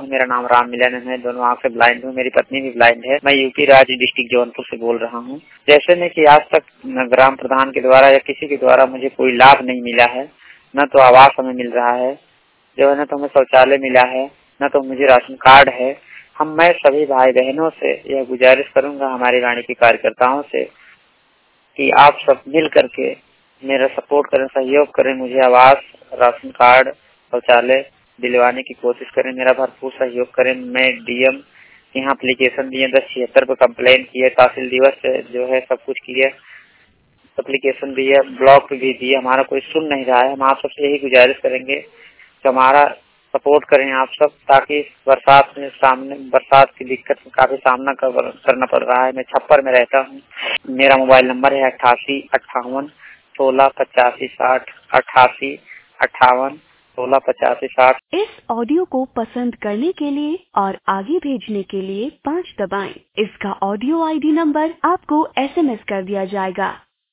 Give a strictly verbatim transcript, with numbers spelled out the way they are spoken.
मेरा नाम राम मिलन है। दोनों आंख से ब्लाइंड हूँ। मेरी पत्नी भी ब्लाइंड है। मैं यूपी राज्य डिस्ट्रिक्ट जौनपुर से बोल रहा हूँ। जैसे में कि आज तक न ग्राम प्रधान के द्वारा या किसी के द्वारा मुझे कोई लाभ नहीं मिला है, न तो आवास हमें मिल रहा है, जो है न तो हमें शौचालय मिला है, न तो मुझे राशन कार्ड है। हम मैं सभी भाई बहनों से यह गुजारिश करूंगा, हमारी वाणी के कार्यकर्ताओं से, कि आप सब मिल करके मेरा सपोर्ट करें, सहयोग करें, मुझे आवास, राशन कार्ड, शौचालय दिलवाने की कोशिश करें, मेरा भरपूर सहयोग करें। मैं डीएम यहाँ एप्लीकेशन दिए, दस छिहत्तर पे कम्प्लेन किए, तहसील दिवस से जो है सब कुछ किए, एप्लीकेशन दिए, ब्लॉक पे भी दिए, हमारा कोई सुन नहीं रहा है। हम आप सबसे यही गुजारिश करेंगे कि हमारा सपोर्ट करें आप सब, ताकि बरसात में सामने बरसात की दिक्कत का काफी सामना कर, करना पड़ रहा है। मैं छप्पर में रहता हूँ। मेरा मोबाइल नंबर है अट्ठासी अट्ठावन सोलह पचासी साठ, अट्ठासी अट्ठावन सोलह पचासी साठ। इस ऑडियो को पसंद करने के लिए और आगे भेजने के लिए पाँच दबाएं। इसका ऑडियो आईडी नंबर आपको एसएमएस कर दिया जाएगा।